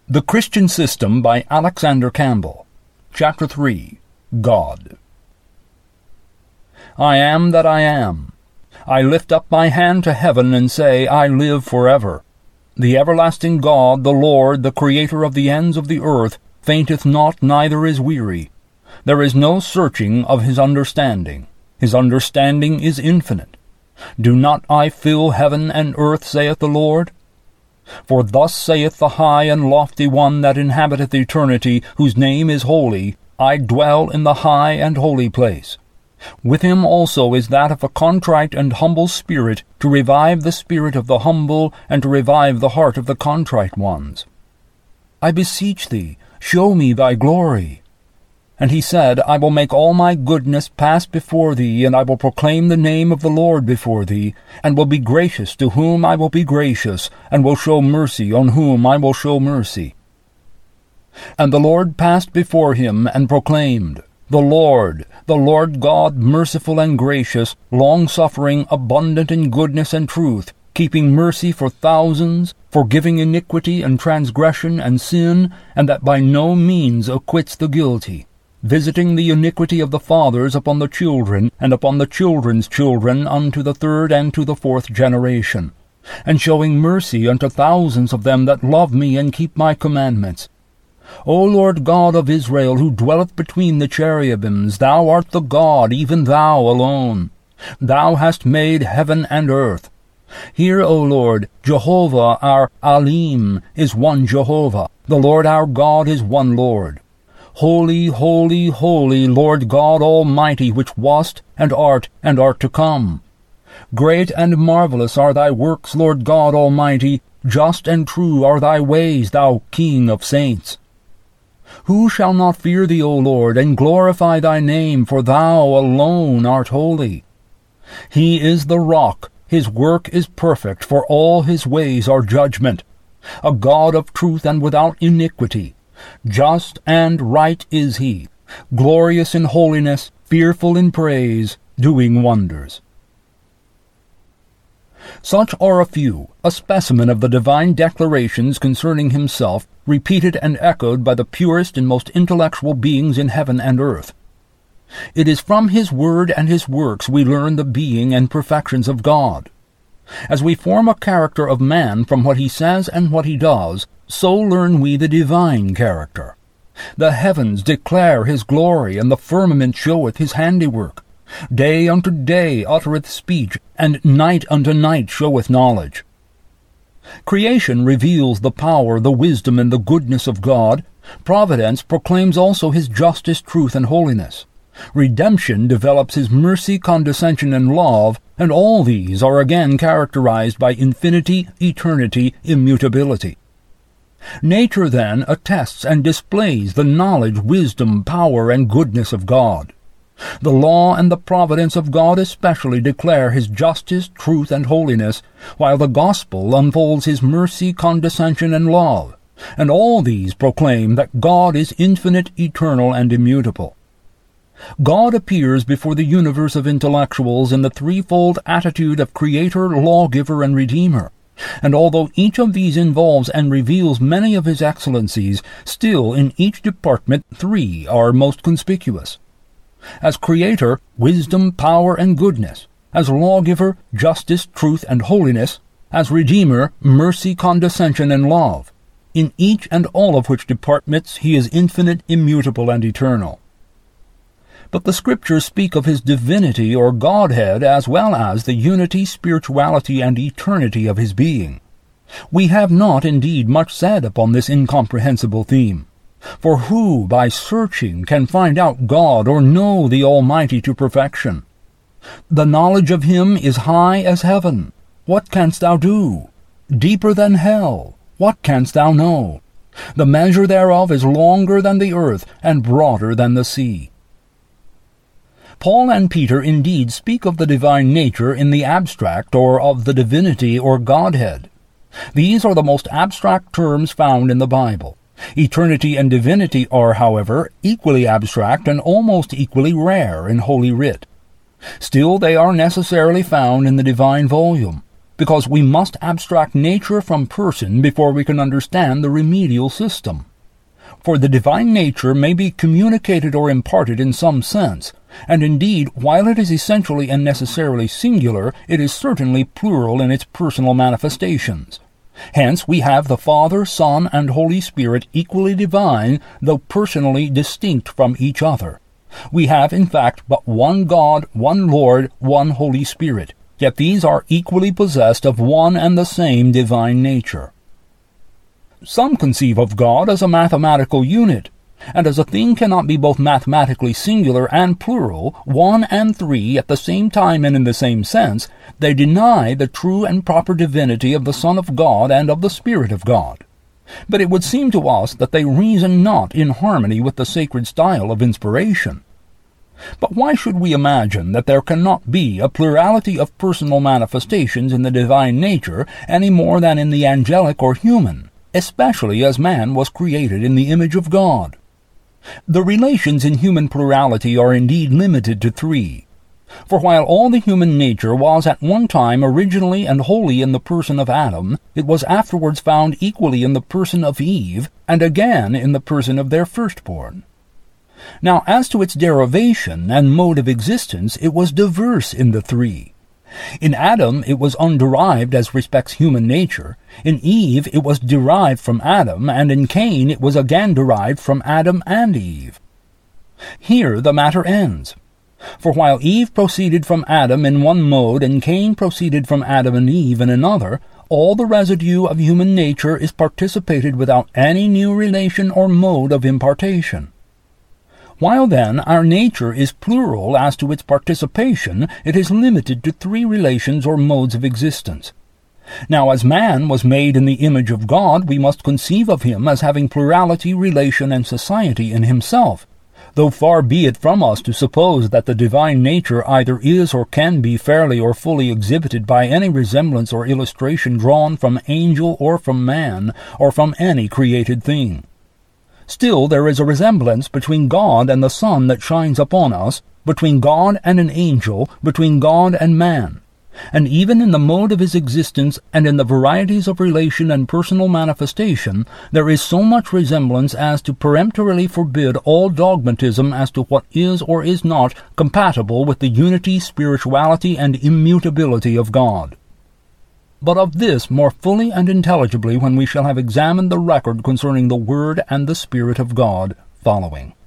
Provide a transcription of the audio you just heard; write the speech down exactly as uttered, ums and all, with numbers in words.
The Christian System by Alexander Campbell. Chapter three. God. I am that I am. I lift up my hand to heaven and say, I live forever. The everlasting God, the Lord, the Creator of the ends of the earth, fainteth not, neither is weary. There is no searching of his understanding. His understanding is infinite. Do not I fill heaven and earth, saith the Lord? For thus saith the high and lofty one that inhabiteth eternity, whose name is holy, I dwell in the high and holy place. With him also is that of a contrite and humble spirit, to revive the spirit of the humble, and to revive the heart of the contrite ones. I beseech thee, show me thy glory. And he said, I will make all my goodness pass before thee, and I will proclaim the name of the Lord before thee, and will be gracious to whom I will be gracious, and will show mercy on whom I will show mercy. And the Lord passed before him, and proclaimed, The Lord, the Lord God, merciful and gracious, long-suffering, abundant in goodness and truth, keeping mercy for thousands, forgiving iniquity and transgression and sin, and that by no means acquits the guilty, visiting the iniquity of the fathers upon the children, and upon the children's children unto the third and to the fourth generation, and showing mercy unto thousands of them that love me and keep my commandments. O Lord God of Israel, who dwelleth between the cherubims, thou art the God, even thou alone. Thou hast made heaven and earth. Hear, O Lord, Jehovah our Alim is one Jehovah, the Lord our God is one Lord. Holy, holy, holy, Lord God Almighty, which wast, and art, and art to come. Great and marvelous are thy works, Lord God Almighty, just and true are thy ways, thou King of saints. Who shall not fear thee, O Lord, and glorify thy name, for thou alone art holy? He is the rock, his work is perfect, for all his ways are judgment. A God of truth and without iniquity. Just and right is he, glorious in holiness, fearful in praise, doing wonders. Such are a few, a specimen of the divine declarations concerning himself, repeated and echoed by the purest and most intellectual beings in heaven and earth. It is from his word and his works we learn the being and perfections of God. As we form a character of man from what he says and what he does, so learn we the divine character. The heavens declare his glory, and the firmament showeth his handiwork. Day unto day uttereth speech, and night unto night showeth knowledge. Creation reveals the power, the wisdom, and the goodness of God. Providence proclaims also his justice, truth, and holiness. Redemption develops his mercy, condescension, and love, and all these are again characterized by infinity, eternity, immutability. Nature, then, attests and displays the knowledge, wisdom, power, and goodness of God. The law and the providence of God especially declare his justice, truth, and holiness, while the gospel unfolds his mercy, condescension, and love, and all these proclaim that God is infinite, eternal, and immutable. God appears before the universe of intellectuals in the threefold attitude of Creator, Lawgiver, and Redeemer. And although each of these involves and reveals many of his excellencies, still in each department three are most conspicuous. As Creator, wisdom, power, and goodness. As Lawgiver, justice, truth, and holiness. As Redeemer, mercy, condescension, and love. In each and all of which departments he is infinite, immutable, and eternal. But the Scriptures speak of his divinity or Godhead as well as the unity, spirituality, and eternity of his being. We have not indeed much said upon this incomprehensible theme. For who, by searching, can find out God or know the Almighty to perfection? The knowledge of him is high as heaven. What canst thou do? Deeper than hell. What canst thou know? The measure thereof is longer than the earth, and broader than the sea. Paul and Peter indeed speak of the divine nature in the abstract, or of the divinity or Godhead. These are the most abstract terms found in the Bible. Eternity and divinity are, however, equally abstract and almost equally rare in Holy Writ. Still they are necessarily found in the divine volume. because we must abstract nature from person before we can understand the remedial system. For the divine nature may be communicated or imparted in some sense, and indeed, while it is essentially and necessarily singular, it is certainly plural in its personal manifestations. Hence we have the Father, Son, and Holy Spirit equally divine, though personally distinct from each other. We have, in fact, but one God, one Lord, one Holy Spirit, yet these are equally possessed of one and the same divine nature. Some conceive of God as a mathematical unit, and as a thing cannot be both mathematically singular and plural, one and three at the same time and in the same sense, they deny the true and proper divinity of the Son of God and of the Spirit of God. But it would seem to us that they reason not in harmony with the sacred style of inspiration. But why should we imagine that there cannot be a plurality of personal manifestations in the divine nature any more than in the angelic or human, especially as man was created in the image of God? The relations in human plurality are indeed limited to three. For while all the human nature was at one time originally and wholly in the person of Adam, it was afterwards found equally in the person of Eve, and again in the person of their firstborn. Now, as to its derivation and mode of existence, it was diverse in the three. In Adam it was underived as respects human nature, in Eve it was derived from Adam, and in Cain it was again derived from Adam and Eve. Here the matter ends. For while Eve proceeded from Adam in one mode and Cain proceeded from Adam and Eve in another, all the residue of human nature is participated without any new relation or mode of impartation. While then our nature is plural as to its participation, it is limited to three relations or modes of existence. Now, as man was made in the image of God, we must conceive of him as having plurality, relation, and society in himself, though far be it from us to suppose that the divine nature either is or can be fairly or fully exhibited by any resemblance or illustration drawn from angel or from man, or from any created thing. Still there is a resemblance between God and the sun that shines upon us, between God and an angel, between God and man. And even in the mode of his existence and in the varieties of relation and personal manifestation, there is so much resemblance as to peremptorily forbid all dogmatism as to what is or is not compatible with the unity, spirituality, and immutability of God. But of this more fully and intelligibly when we shall have examined the record concerning the Word and the Spirit of God following.